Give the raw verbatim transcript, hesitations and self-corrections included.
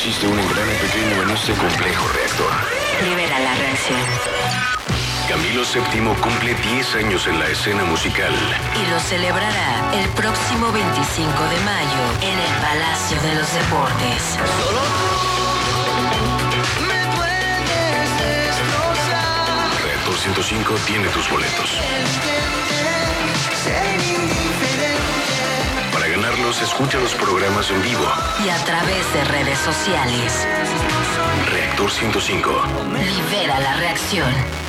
existe un engrane pequeño en este complejo reactor. Libera la reacción. Camilo séptimo cumple diez años en la escena musical. Y lo celebrará el próximo veinticinco de mayo en el Palacio de los Deportes. Solo tú me puedes destrozar. Reactor ciento cinco tiene tus boletos. Ser indiferente. Para ganarlos, escucha los programas en vivo. Y a través de redes sociales. Reactor ciento cinco. Libera la reacción.